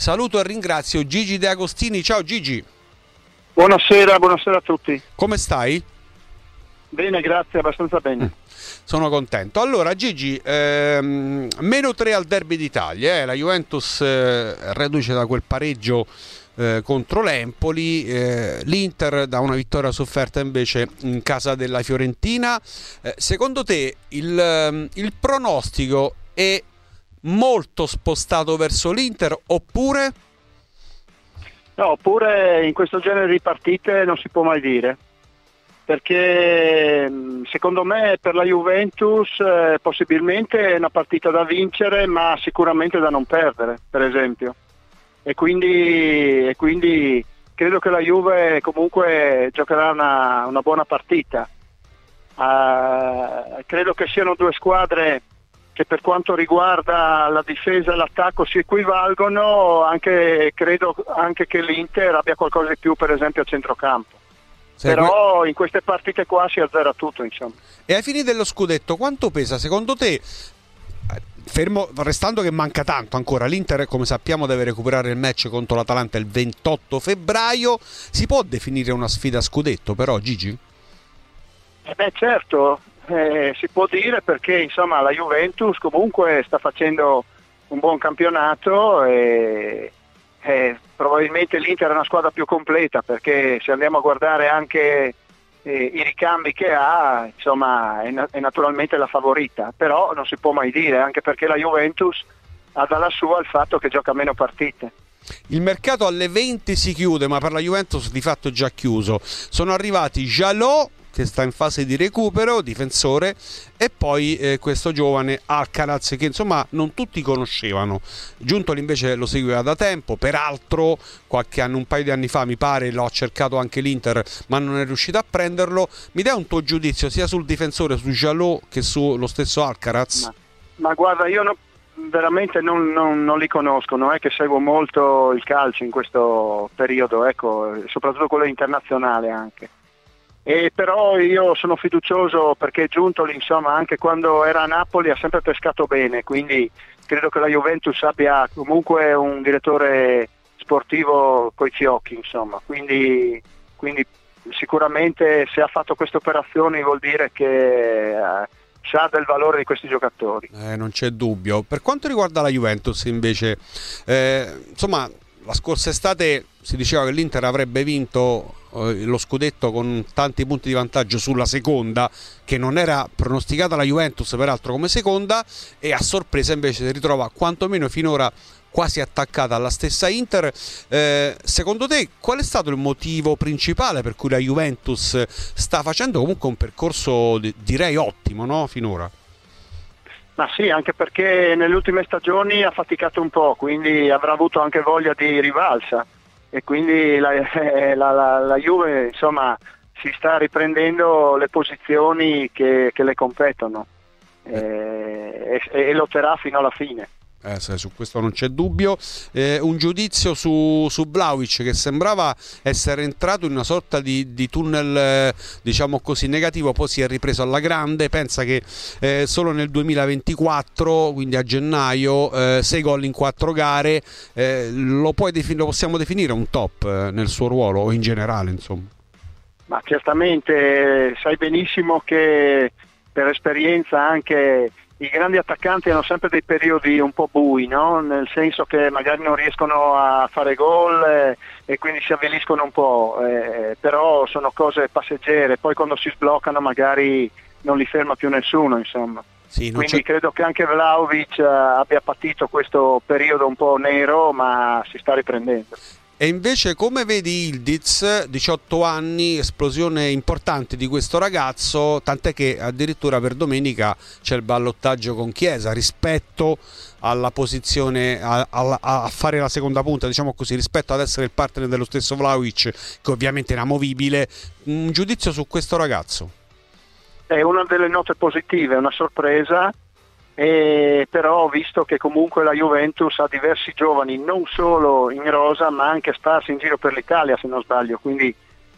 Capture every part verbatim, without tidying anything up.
saluto e ringrazio Gigi De Agostini. Ciao Gigi. Buonasera, buonasera a tutti. Come stai? Bene, grazie, abbastanza bene. Mm. Sono contento. Allora Gigi, ehm, meno tre al derby d'Italia, eh? La Juventus eh, reduce da quel pareggio eh, contro l'Empoli, eh, l'Inter da una vittoria sofferta invece in casa della Fiorentina. Eh, secondo te il, il pronostico è molto spostato verso l'Inter oppure? No, oppure in questo genere di partite non si può mai dire. Perché secondo me per la Juventus eh, possibilmente è una partita da vincere, ma sicuramente da non perdere, per esempio. E quindi, e quindi credo che la Juve comunque giocherà una, una buona partita. Uh, credo che siano due squadre che per quanto riguarda la difesa e l'attacco si equivalgono, anche, credo anche che l'Inter abbia qualcosa di più per esempio a centrocampo. Però in queste partite qua si azzera tutto, insomma. E ai fini dello scudetto quanto pesa secondo te, fermo restando che manca tanto ancora, l'Inter come sappiamo deve recuperare il match contro l'Atalanta il ventotto febbraio, si può definire una sfida a scudetto però, Gigi? Eh beh certo, eh, si può dire, perché insomma la Juventus comunque sta facendo un buon campionato e Eh, probabilmente l'Inter è una squadra più completa, perché se andiamo a guardare anche eh, i ricambi che ha, insomma è, na- è naturalmente la favorita, però non si può mai dire, anche perché la Juventus ha dalla sua il fatto che gioca meno partite. Il mercato alle venti si chiude, ma per la Juventus di fatto è già chiuso. Sono arrivati Jalot, che sta in fase di recupero, difensore, e poi eh, questo giovane Alcaraz che insomma non tutti conoscevano. Giuntoli invece lo seguiva da tempo, peraltro qualche anno, un paio di anni fa mi pare, l'ho cercato anche l'Inter ma non è riuscito a prenderlo. Mi dai un tuo giudizio sia sul difensore, su Jalot, che sullo stesso Alcaraz? Ma, ma guarda, io no, veramente non, non, non li conosco, non è che seguo molto il calcio in questo periodo, ecco, soprattutto quello internazionale anche. E però io sono fiducioso perché Giuntoli insomma anche quando era a Napoli ha sempre pescato bene, quindi credo che la Juventus abbia comunque un direttore sportivo coi fiocchi, insomma, quindi, quindi sicuramente se ha fatto queste operazioni vuol dire che eh, sa del valore di questi giocatori. Eh, non c'è dubbio. Per quanto riguarda la Juventus invece, eh, insomma la scorsa estate si diceva che l'Inter avrebbe vinto eh, lo scudetto con tanti punti di vantaggio sulla seconda, che non era pronosticata la Juventus peraltro come seconda, e a sorpresa invece si ritrova quantomeno finora quasi attaccata alla stessa Inter. Eh, secondo te qual è stato il motivo principale per cui la Juventus sta facendo comunque un percorso direi ottimo, no? Finora? Ma sì, anche perché nelle ultime stagioni ha faticato un po', quindi avrà avuto anche voglia di rivalsa e quindi la, eh, la, la, la Juve insomma si sta riprendendo le posizioni che, che le competono eh, e, e lotterà fino alla fine. Eh, su questo non c'è dubbio. Eh, un giudizio su, su Vlahovic, che sembrava essere entrato in una sorta di, di tunnel eh, diciamo così negativo, poi si è ripreso alla grande. Pensa che eh, solo nel duemilaventiquattro, quindi a gennaio, eh, sei gol in quattro gare, eh, lo, puoi defin- lo possiamo definire un top eh, nel suo ruolo o in generale, insomma? Ma certamente sai benissimo che per esperienza anche i grandi attaccanti hanno sempre dei periodi un po' bui, no? Nel senso che magari non riescono a fare gol eh, e quindi si avviliscono un po', eh, però sono cose passeggere, poi quando si sbloccano magari non li ferma più nessuno, insomma. Sì, quindi c'è... credo che anche Vlahovic eh, abbia patito questo periodo un po' nero, ma si sta riprendendo. E invece come vedi Ildiz, diciotto anni, esplosione importante di questo ragazzo, tant'è che addirittura per domenica c'è il ballottaggio con Chiesa rispetto alla posizione, a, a, a fare la seconda punta, diciamo così, rispetto ad essere il partner dello stesso Vlahovic, che ovviamente è inamovibile. Un giudizio su questo ragazzo? È una delle note positive, è una sorpresa. E però ho visto che comunque la Juventus ha diversi giovani non solo in rosa ma anche sparsi in giro per l'Italia, se non sbaglio, quindi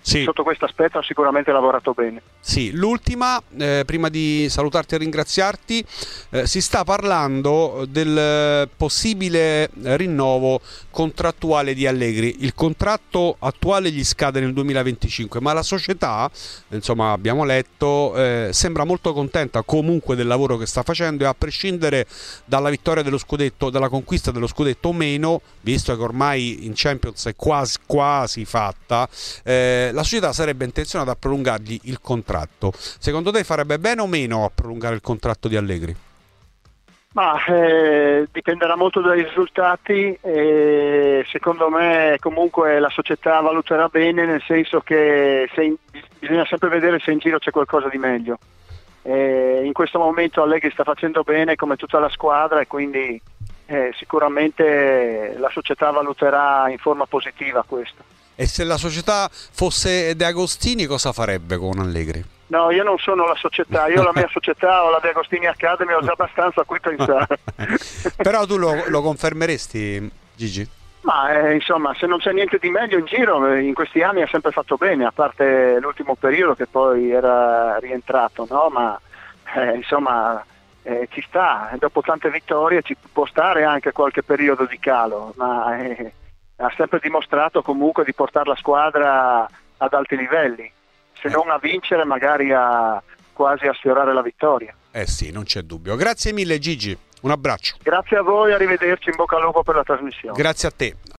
Sì. Sotto questo aspetto ha sicuramente lavorato bene. Sì, l'ultima, eh, prima di salutarti e ringraziarti, eh, si sta parlando del possibile rinnovo contrattuale di Allegri. Il contratto attuale gli scade nel duemilaventicinque, ma la società, insomma abbiamo letto, eh, sembra molto contenta comunque del lavoro che sta facendo, e a prescindere dalla vittoria dello scudetto, dalla conquista dello scudetto o meno, visto che ormai in Champions è quasi, quasi fatta, eh, la società sarebbe intenzionata a prolungargli il contratto. Secondo te farebbe bene o meno a prolungare il contratto di Allegri? Ma eh, dipenderà molto dai risultati, e secondo me comunque la società valuterà bene, nel senso che se in, bisogna sempre vedere se in giro c'è qualcosa di meglio. Eh, in questo momento Allegri sta facendo bene come tutta la squadra, e quindi eh, sicuramente la società valuterà in forma positiva questo. E se la società fosse De Agostini, cosa farebbe con Allegri? No, io non sono la società, io ho la mia società, ho la De Agostini Academy, ho già abbastanza a cui pensare. Però tu lo, lo confermeresti, Gigi? Ma eh, insomma, se non c'è niente di meglio in giro, in questi anni ha sempre fatto bene, a parte l'ultimo periodo che poi era rientrato, no? Ma eh, insomma eh, ci sta, dopo tante vittorie ci può stare anche qualche periodo di calo, ma eh, ha sempre dimostrato comunque di portare la squadra ad alti livelli, se non a vincere magari a quasi a sfiorare la vittoria. Eh sì, non c'è dubbio. Grazie mille Gigi, un abbraccio. Grazie a voi, arrivederci, in bocca al lupo per la trasmissione. Grazie a te.